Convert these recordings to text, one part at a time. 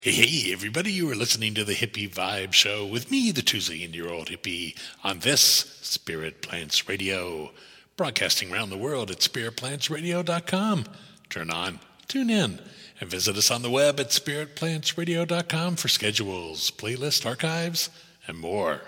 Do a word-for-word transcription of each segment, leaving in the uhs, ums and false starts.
Hey, hey, everybody, you are listening to the Hippie Vibe Show with me, the two-zillion-year-old hippie, on this Spirit Plants Radio, broadcasting around the world at spirit plants radio dot com. Turn on, tune in, and visit us on the web at spirit plants radio dot com for schedules, playlist archives, and more.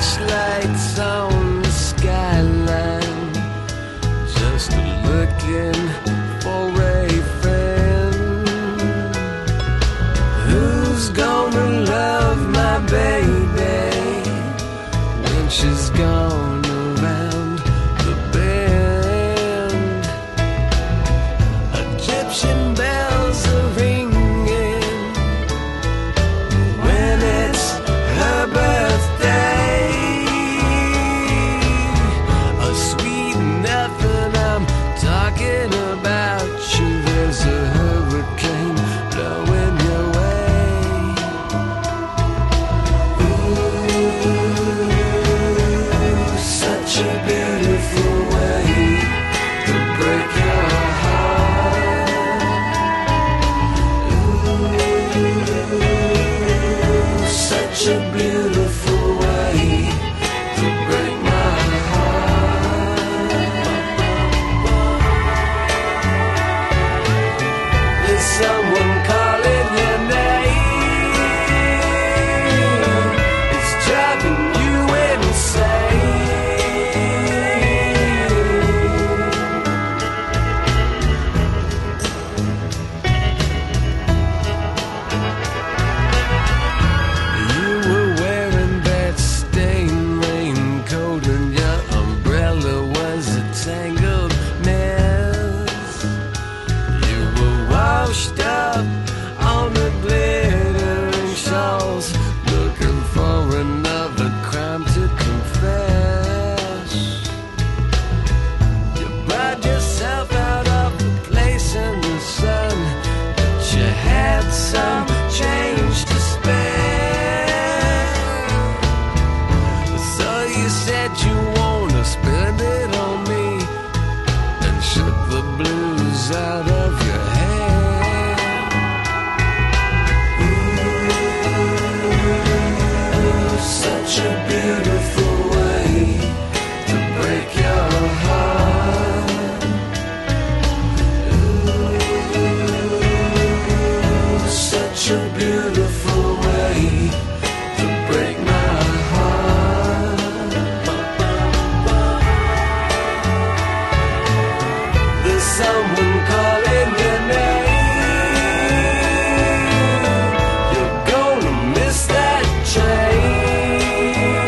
Searchlights on the skyline, just looking for a friend. Who's gonna love my baby when she's gone around the bend? Egyptian bells are ringing when it's her birthday. A sweet nothing I'm talking about you. There's a hurricane blowing your way. Ooh, such a beautiful way to break your heart. Ooh, such a beautiful way to break my heart. Is someone calling your name? It's driving you insane. You were wearing that stained raincoat and your umbrella was a tangled mess. You were washed up on the glittering shores, looking for another crime to confess. You brought yourself out of the place in the sun, but you had some change to spare. So you said you wanna spend it on me and shook the blues out of your hair. Ooh, such a beautiful way to break your heart. Ooh, such a beautiful way to break my heart. There's someone calling your name. You're gonna miss that train.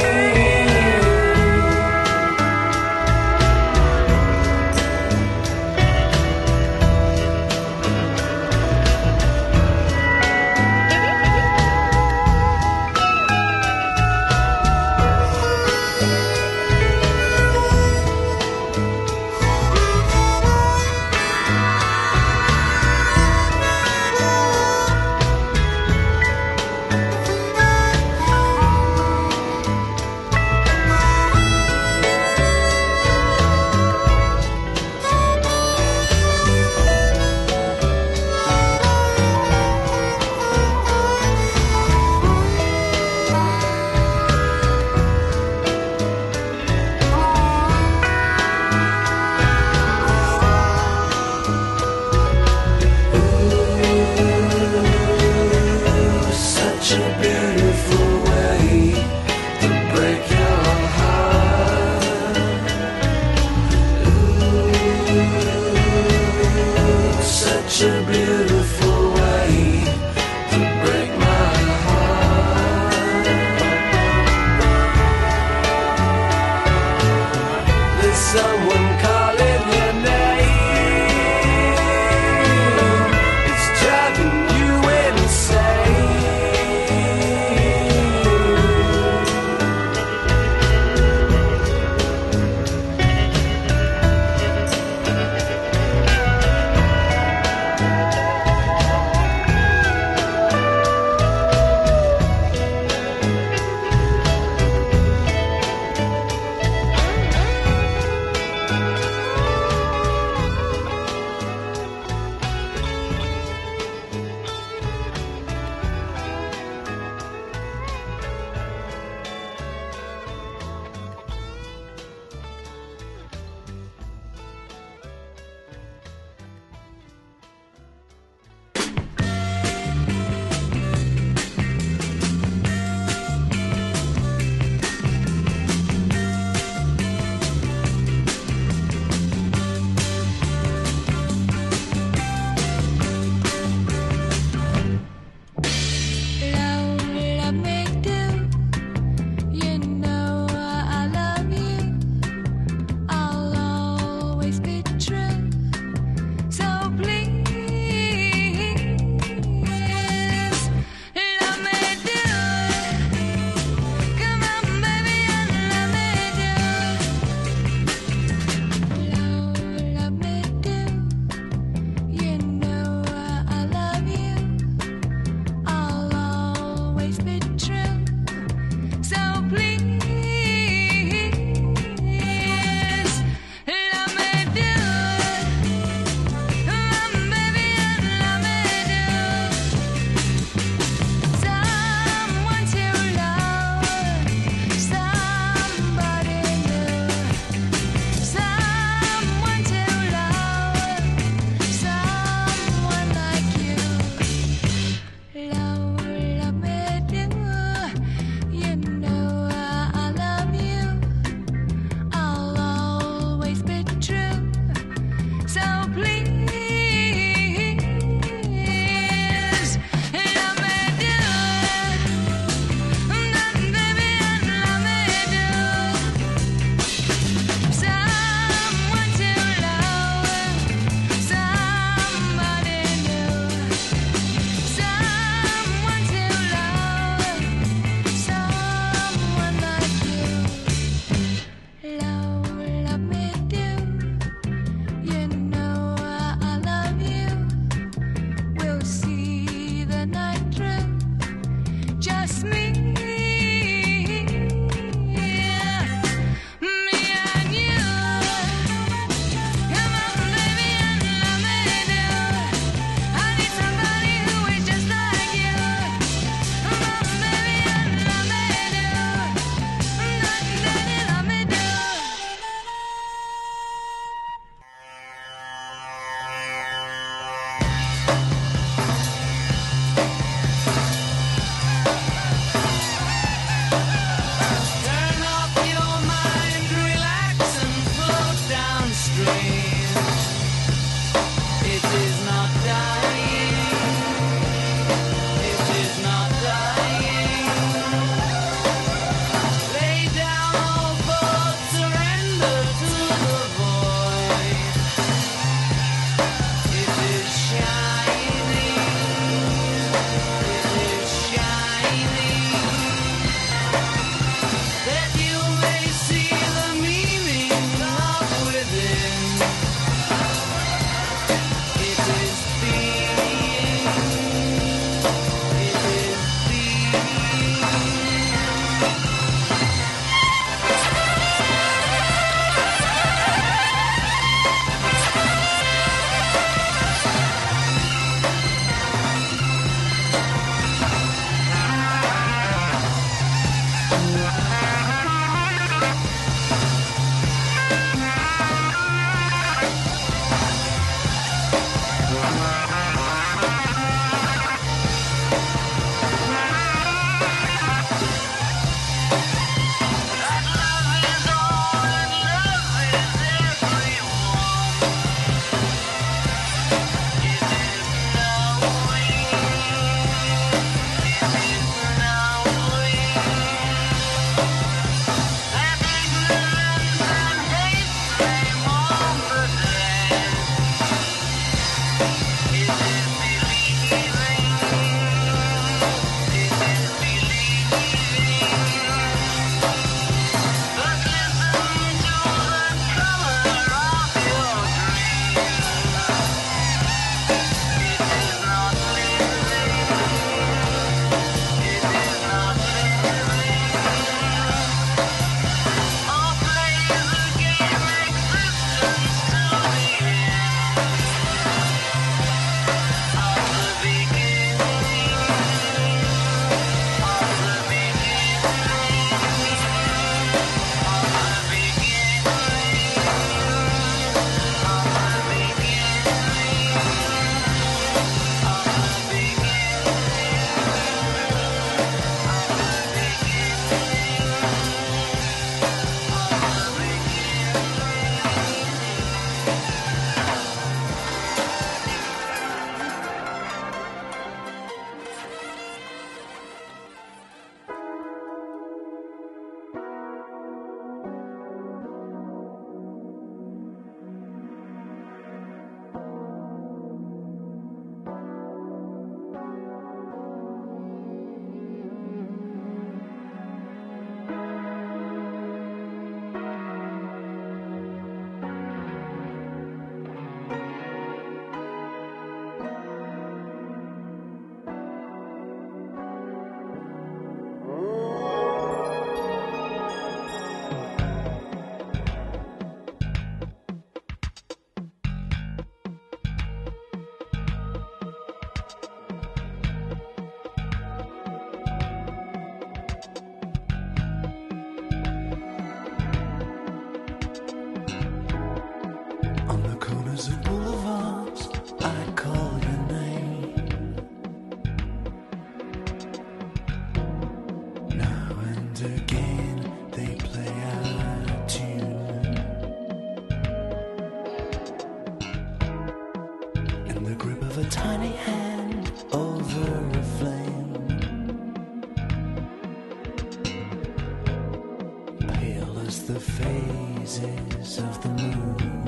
was the phases of the moon.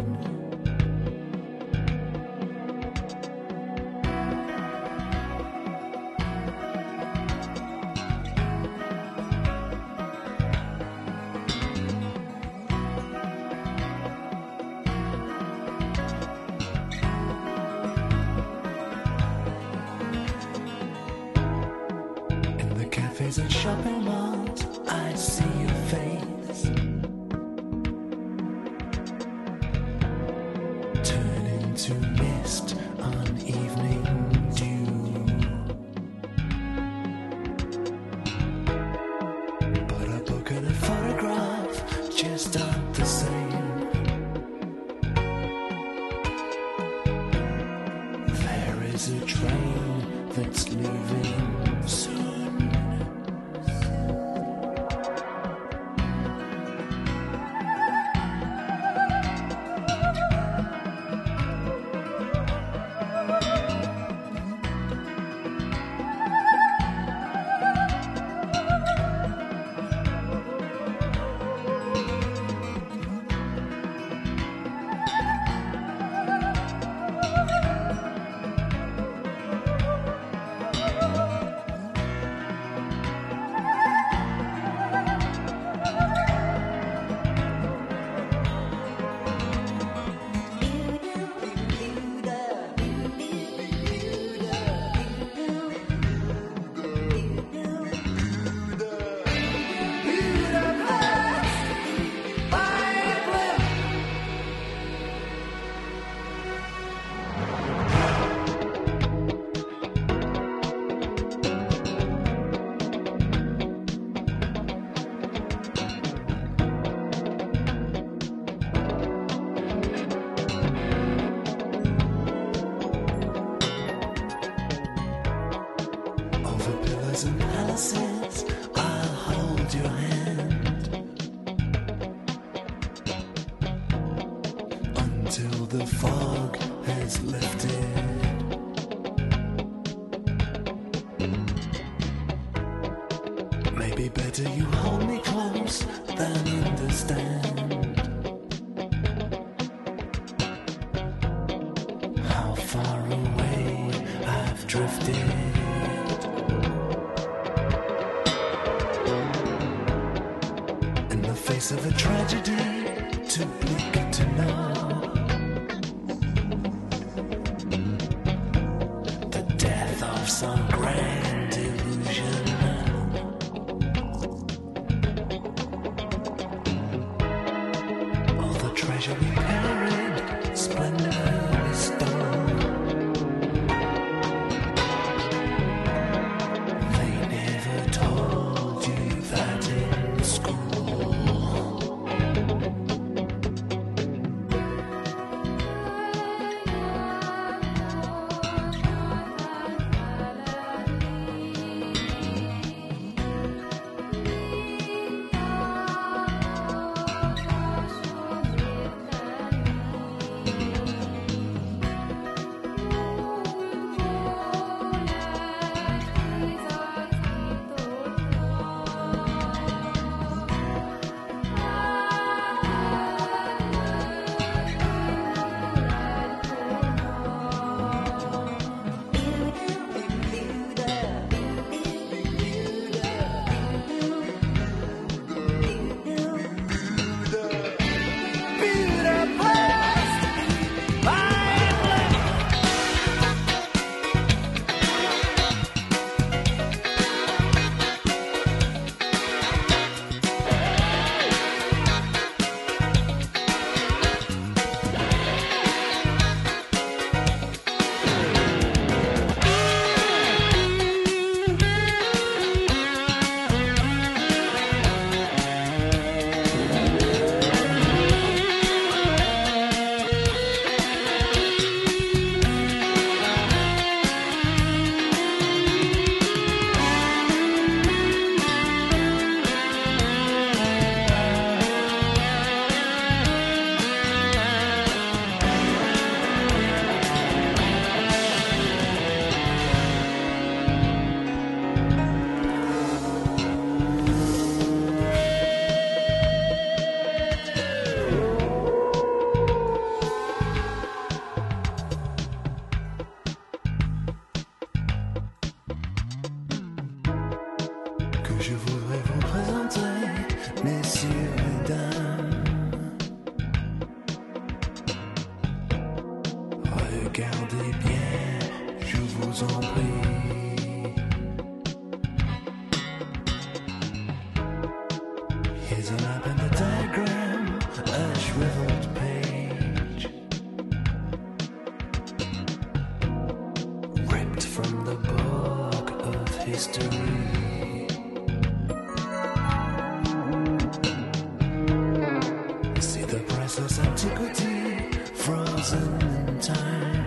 And shopping malls, I see your face turn into mist on evening dew. But a book and a photograph just aren't the same. There is a train that's leaving soon. And palaces, I'll hold your hand until the fog has lifted. Maybe better you hold me close than understand how far away I've drifted. Face of a tragedy, too bleak to know the death of some grand illusion. All the treasure we buried, splendor we stole. They never told you that in school. Here's a map and a diagram, a shriveled page, ripped from the book of history. See the priceless antiquity, frozen in time.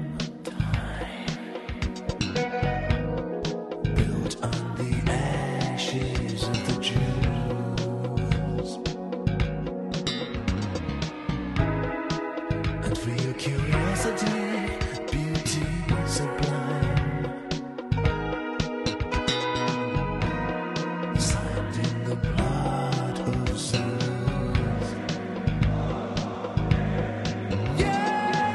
Built on the ashes of the Jews. And for your curiosity, beauty sublime, signed in the blood of Zulus. Yeah!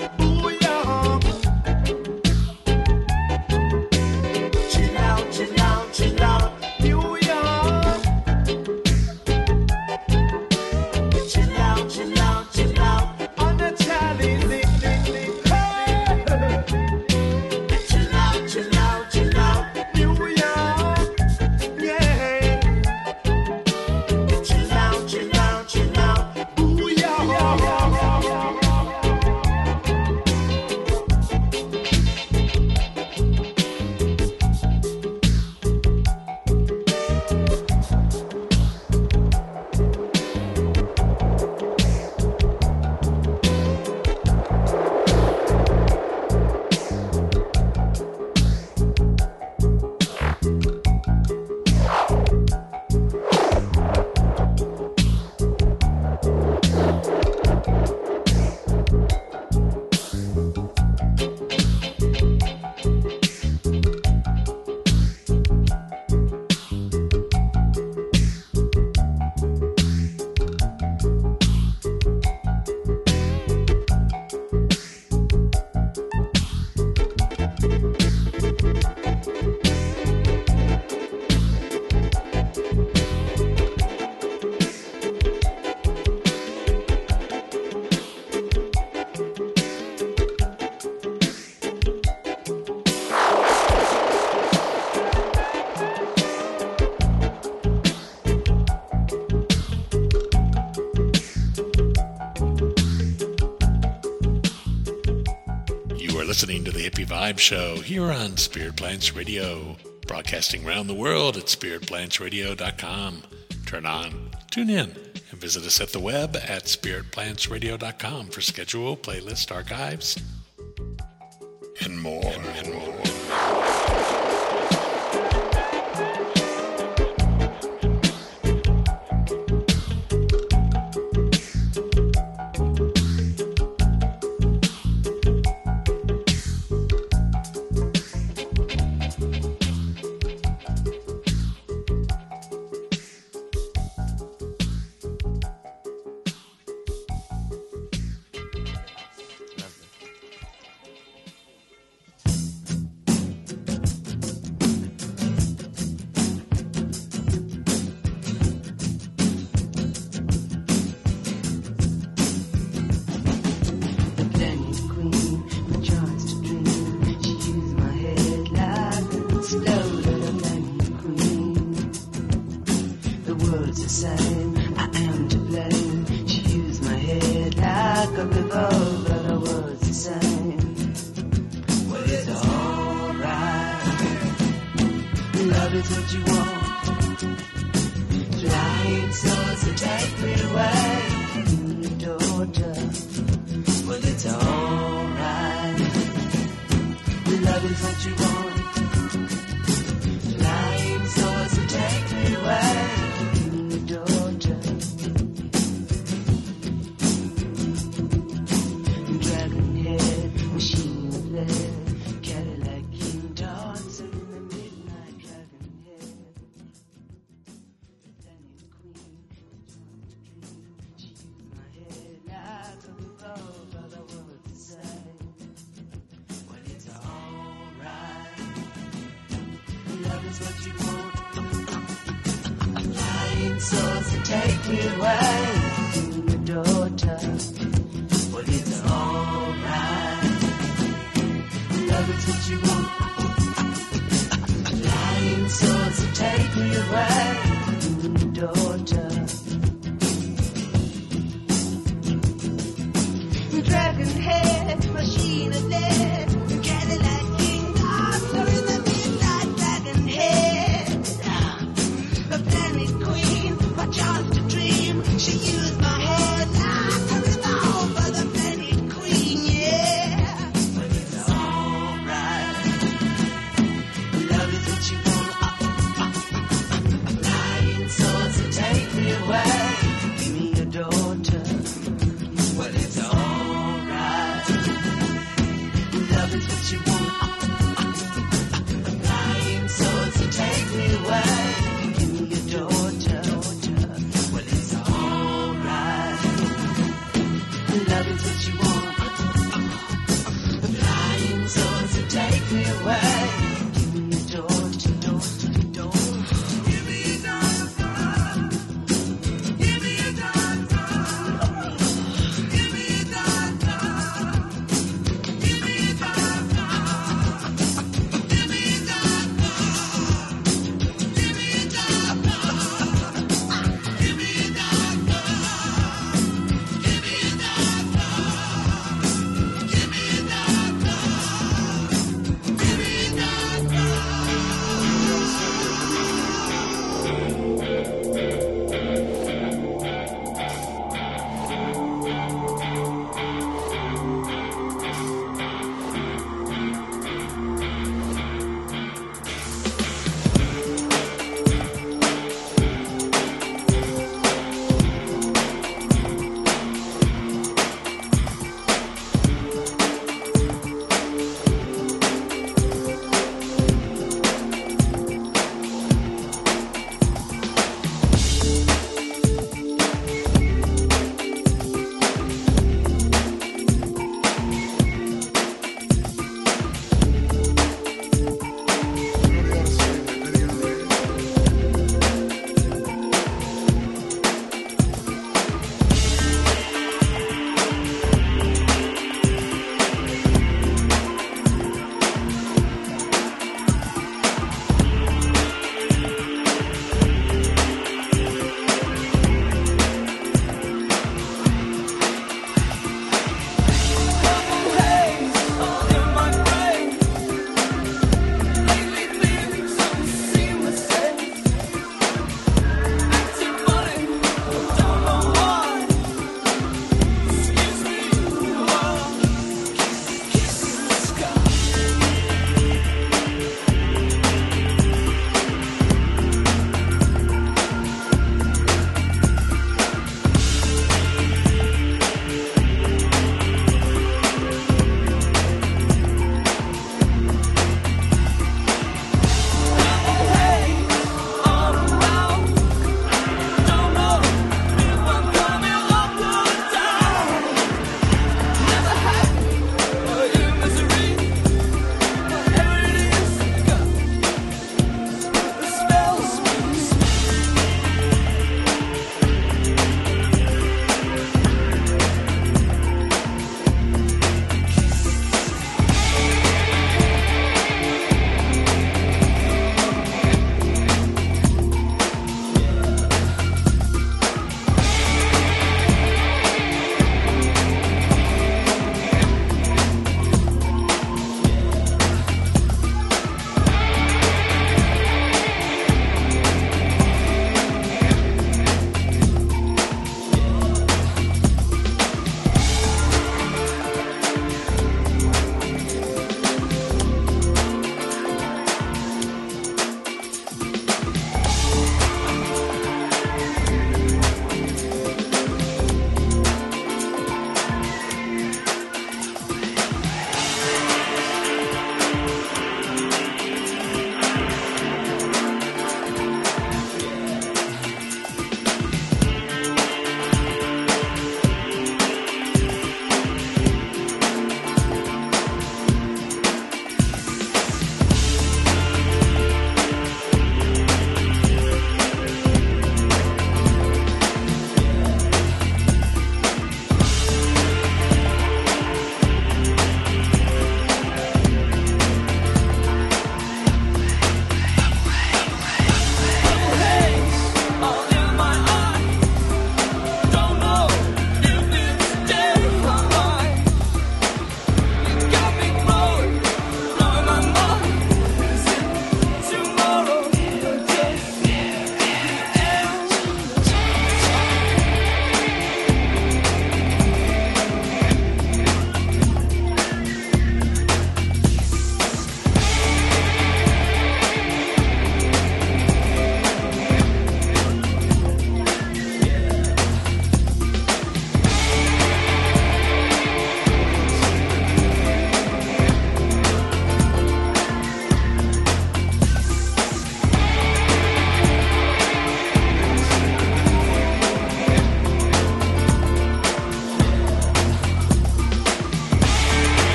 Listening to the Hippie Vibe Show here on Spirit Plants Radio, broadcasting around the world at spirit plants radio dot com. Turn on, tune in, and visit us at the web at spirit plants radio dot com for schedule, playlist, archives, and more and more.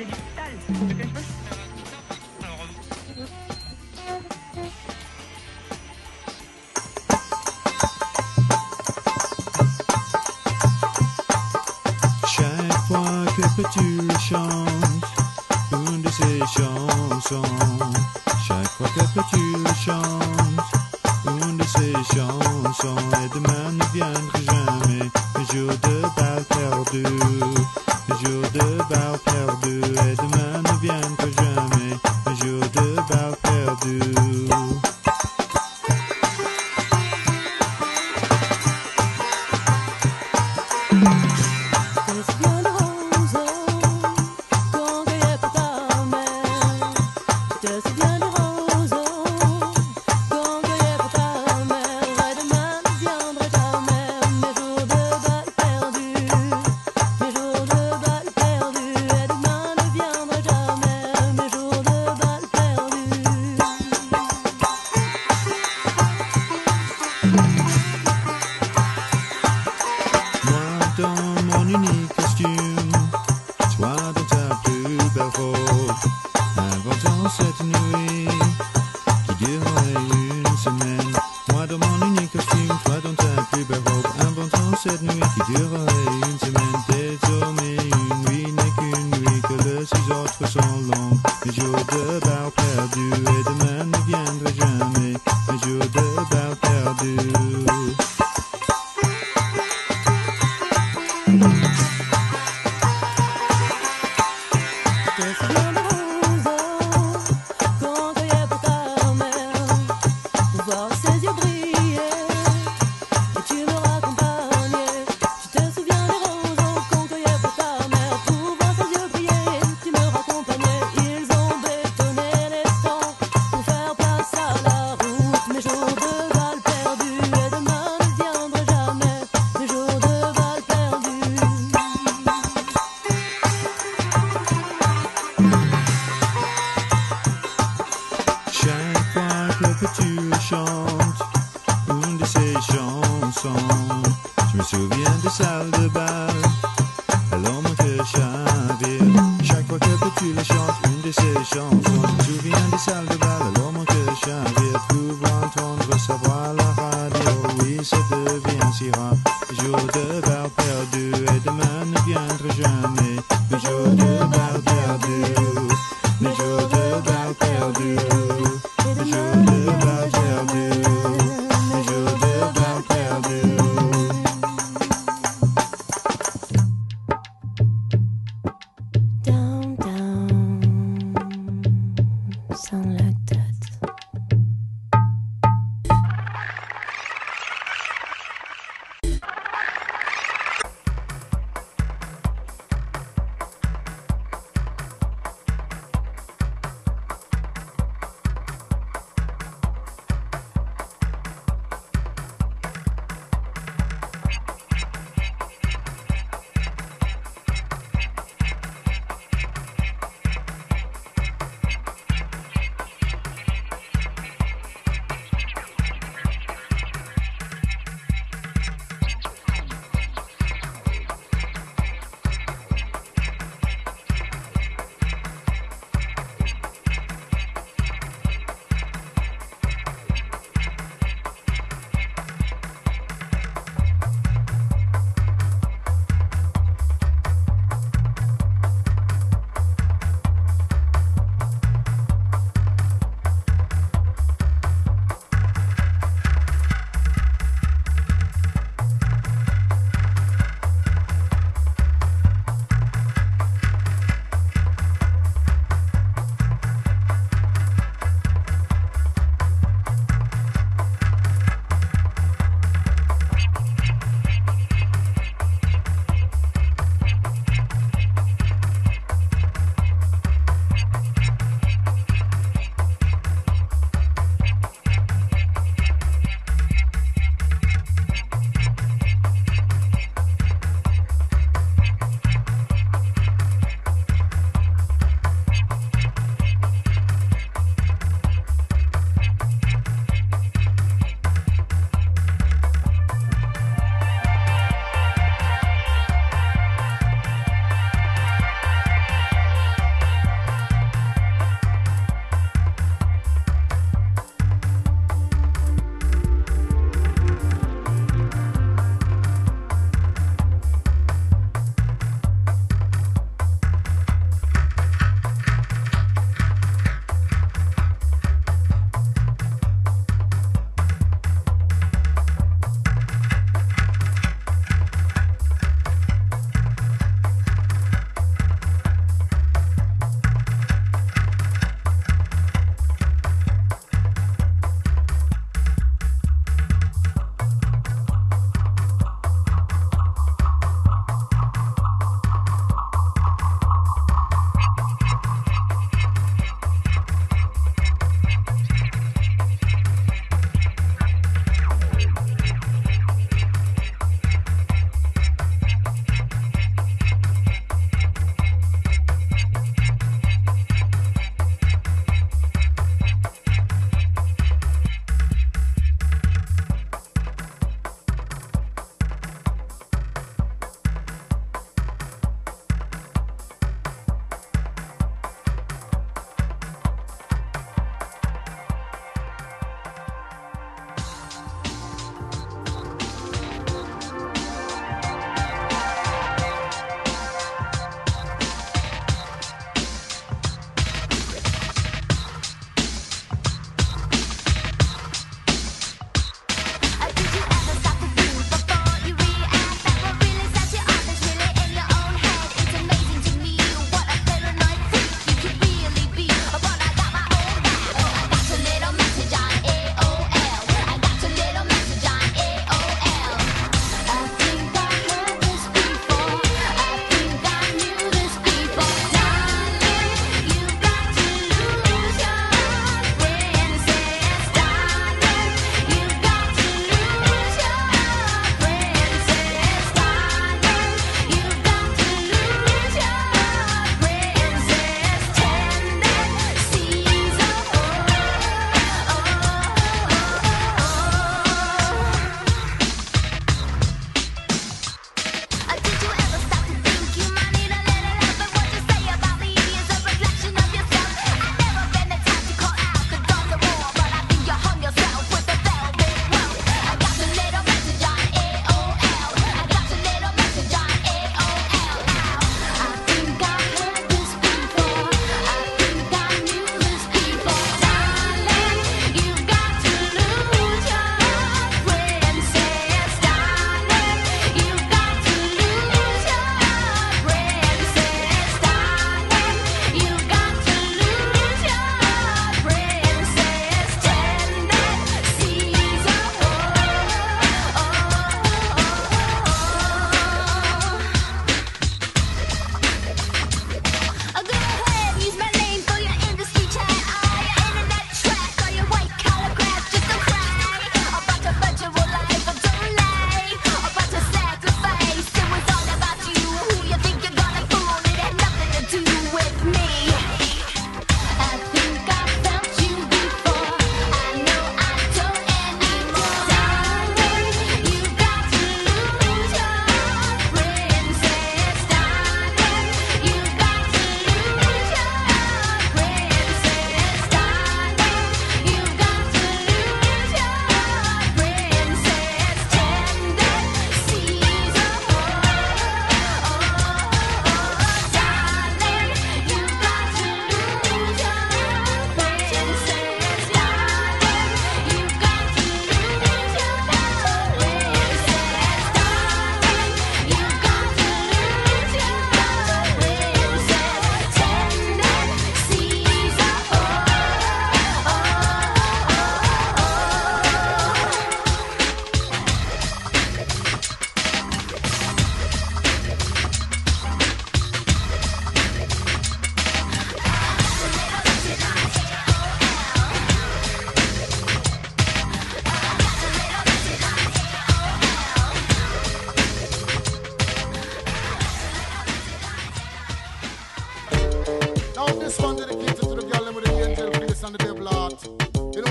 digital. Je te cache pas. Chaque fois que tu chantes une de ces chansons, chaque fois que tu chantes une de ces chansons, et demain ne viendra jamais le jour de balle perdue, le jour de balle perdue, et demain ne viendra jamais le jour de balle perdue. Sound like that.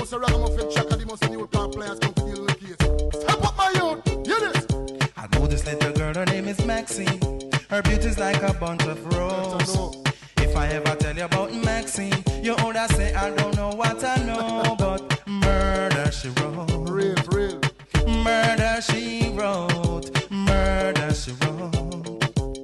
must a ragamuffin check and he must a new car players come to deal with the case. Step up my youth, hear this. I know this little girl, her name is Maxine. Her beauty's like a bunch of roses. If I ever tell you about Maxine, you older say I don't know what I know, but murder she wrote. Real, real. Murder she wrote. Murder she wrote.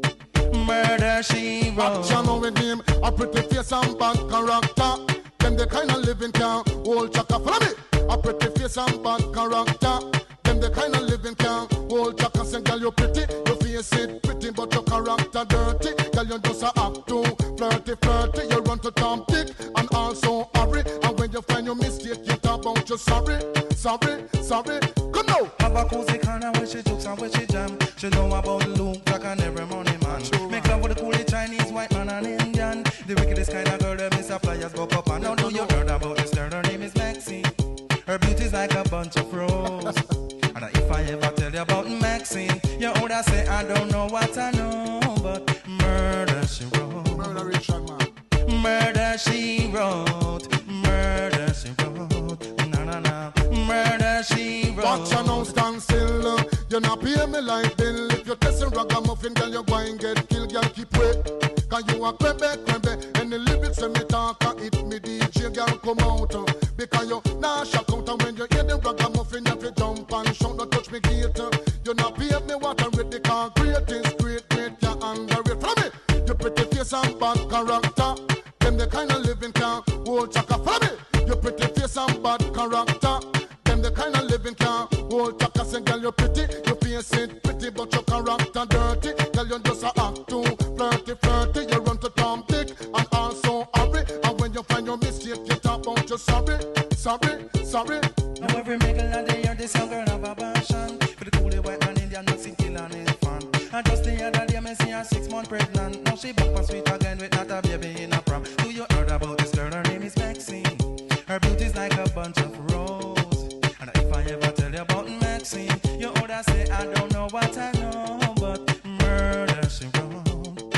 Murder she wrote. Action on with him, a pretty face and bad character. Them the kind of living can hold chaka. Follow me. A pretty face and bad character. Them the kind of living can hold chaka. Say, girl, you pretty, your face it pretty, but your character dirty. Girl, you just a act too flirty, flirty. You run to Tom Dick and also hurry. And when you find your mistake, you talk about you sorry, sorry, sorry. Come now. Have a cozy corner where she jokes and where she jam. She know about Luke, Jack and every money man. Sure, Make love with the coolie Chinese, white man and Indian. The wickedest kind of girl, them is a flyers go up and now do you heard about this girl? Her name is Maxine. Her beauty's like a bunch of roses. And if I ever tell you about Maxine, you older say I don't know what I know, but murder she wrote. Murder Richard, man. Murder she wrote. Murder she wrote. Na na na. Murder she wrote. Watch you now stand still. You not pay me like bill. If you testing ragamuffin, girl, you go and get killed. Girl, keep wait. Cause you a crebe, crebe. And the lyrics when me talk, hit me D J, girl, come out. Because you nah shock out. And when you hear the ragamuffin, you have to jump and shout. Don't touch me gate. You not pay me what I'm ready. Cause great is great, great, you underrate. Follow me. You pretty face and bad character. Them the kind of living can hold chaka. Follow me. You pretty face and bad character. Them the kind of living can hold chaka. Say, girl, you pretty, you face it pretty, but your character dirty. Girl, you just a act too flirty, flirty. You run to Tom Dick and also hurry. And when you find your mistake, you talk about you sorry, sorry, sorry. Now every middle of the year, this young girl have a passion for the coolie white man Indian, Mexican kill and his fan. And just the other day, me see her six months pregnant. Now she back and sweet again with not a baby in a prom. Do you heard about this girl? Her name is Maxine. Her beauty's like a bunch of roses. And if I ever tell you about Maxine, you older say I don't know what I know, but murder she wrote.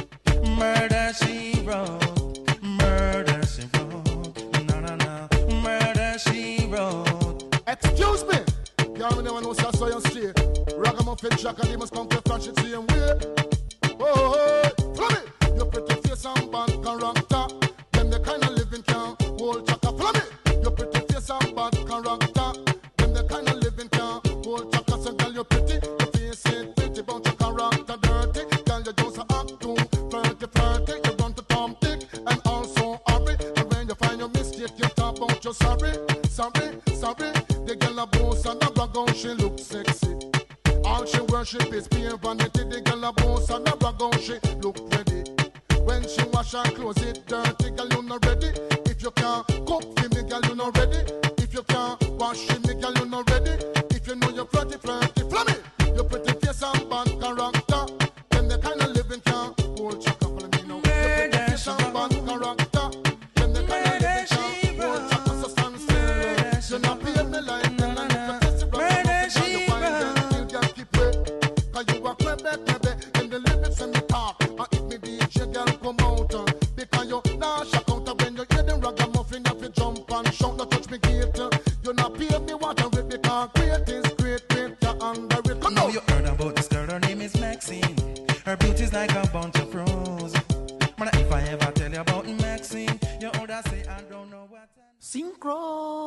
Murder she wrote. Murder she wrote. Na na na. Murder she wrote. Excuse me. Y'all never know so you straight. Ragamuffin Jack and he must come to flash it same way. Oh, oh, oh. Follow me. You pretty face and bad character. Them the kind of living can hold chaka. Follow me. You pretty face and bad character. Them the kind of living can hold chaka. So girl, you pretty, you face it pretty, but your character dirty. Girl, you just a act too flirty, flirty. You run to Tom Dick and also hurry. And when you find your mistake, you talk about you sorry, sorry, sorry. The girl a boss and a brag on, she look sexy. All she worship is pure vanity. The girl a boss and a brag on, she look ready. When she wash her clothes, it dirty. Girl, you not ready. If you can't cook for me, girl, you not ready. If you can't wash for me, girl, you not ready. If you know you're flirty, flirty, flirty. You pretty face and bad character. Then the kind of living can hold chaka. Follow me now. You pretty face and bad character. Then the kind of living can hold chaka. So stand still. You not pay me like me. Murder she wrote. Girl, keep wait. Cause you a crebe, crebe. In the lyrics and the talk. And if me D J, girl, come out. Because you nah shock out. When you hear them ragamuffin, you have to jump and shout. Don't touch me gate. You not pay me what I read. Because great is great, great, you under it. Come Now on. you heard about this girl, her name is Maxine. Her beauty's like a bunch of roses. Man, if I ever tell you about Maxine, you older say I don't know what I know. Synchro,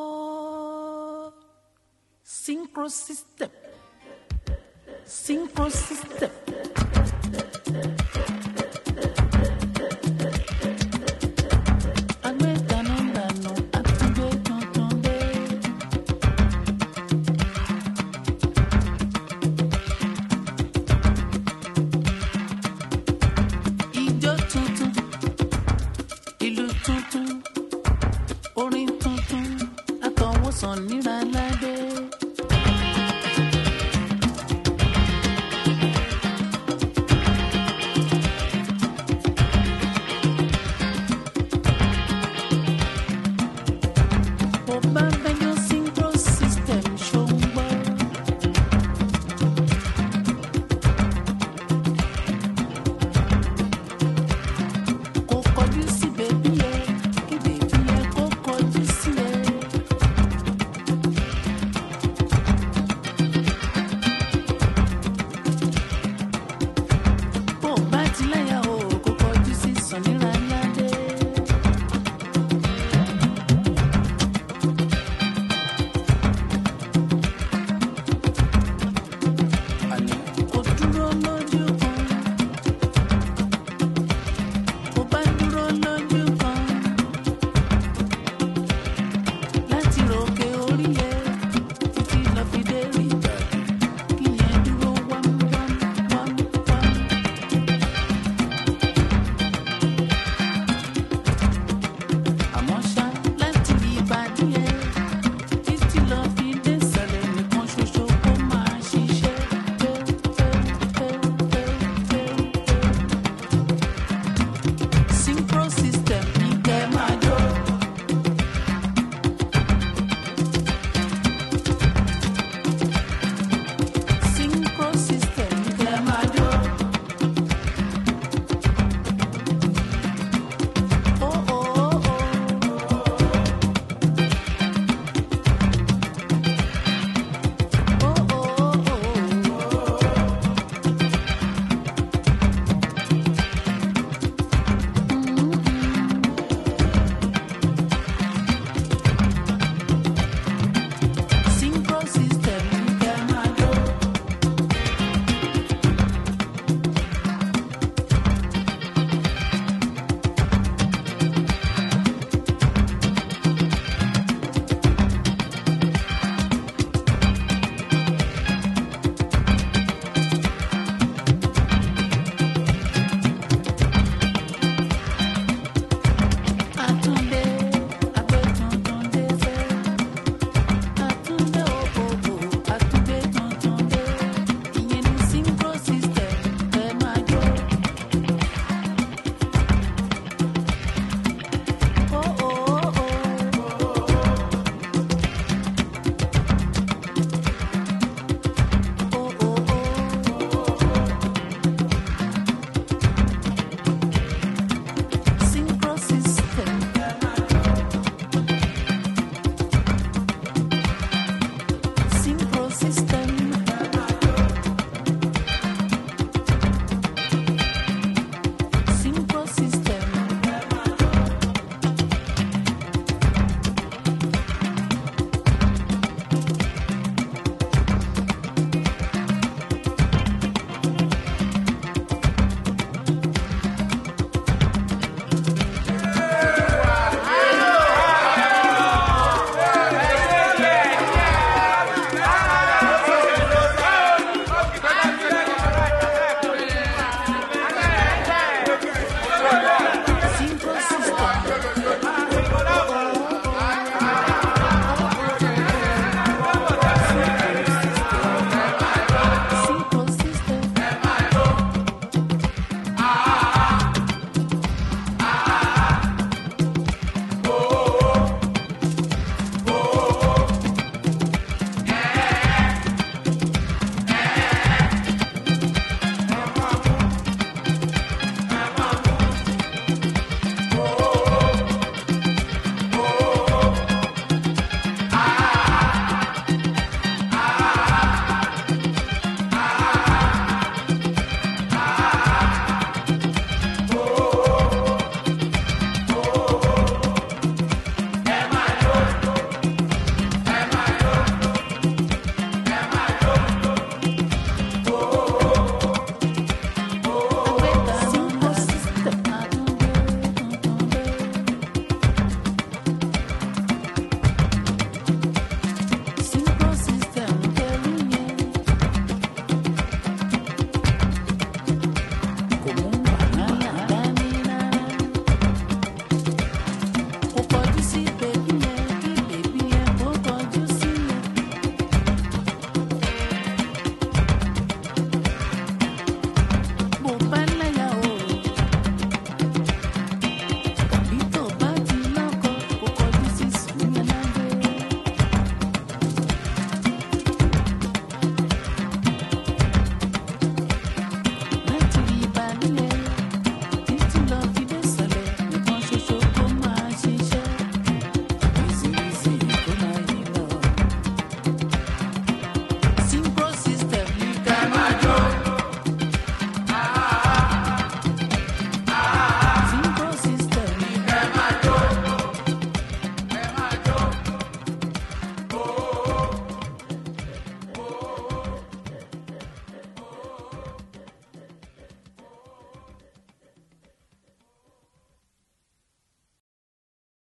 synchro system, synchro system. Ijó tuntun, ìlú tuntun, orin tuntun, àtọwọ́sàn níra